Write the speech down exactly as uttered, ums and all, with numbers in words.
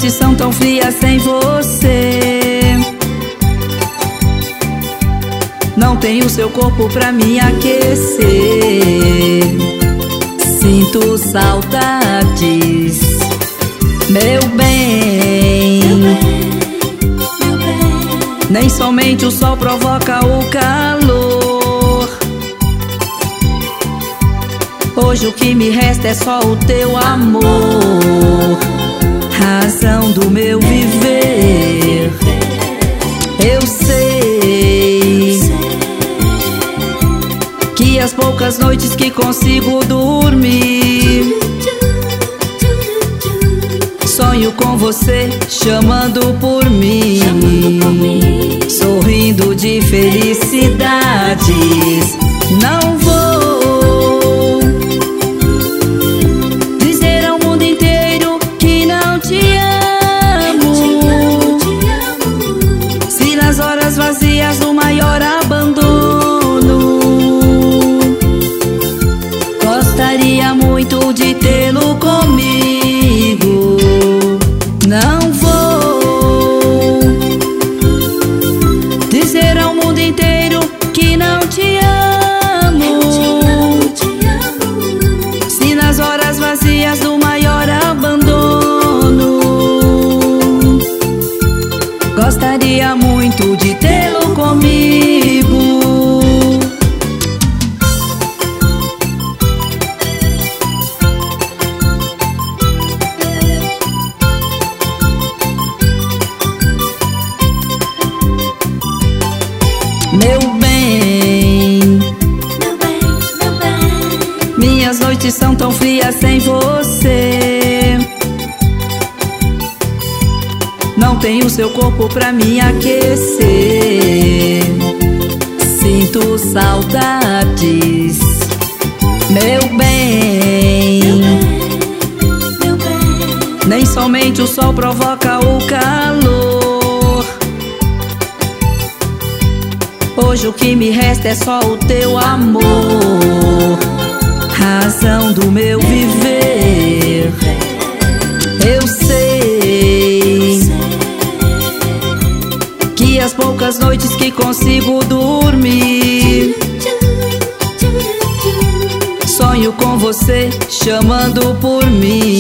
noites são tão frias sem você. Não tenho seu corpo pra me aquecer. Sinto saudades, meu bem. Nem somente o sol provoca o calor. Hoje o que me resta é só o teu amor, razão do meu viver. Eu sei que as poucas noites que consigo dormir, sonho com você, chamando por mim, sorrindo de felicidades. Não vou dizer ao mundo inteiro que não te amo, se nas horas vazias do maior abandono gostaria muito de tê-lo comigo. Não vou dizer ao mundo inteiro que não te amo, se nas horas vazias do maior abandono gostaria muito de tê-lo comigo. Meu bem, meu bem, meu bem. Minhas noites são tão frias sem você. Não tenho seu corpo pra me aquecer. Sinto saudades, meu bem. Meu bem, meu bem. Nem somente o sol provoca o calor. Hoje o que me resta é só o teu amor, razão do meu viver. Eu sei que as poucas noites que consigo dormir, sonho com você, chamando por mim,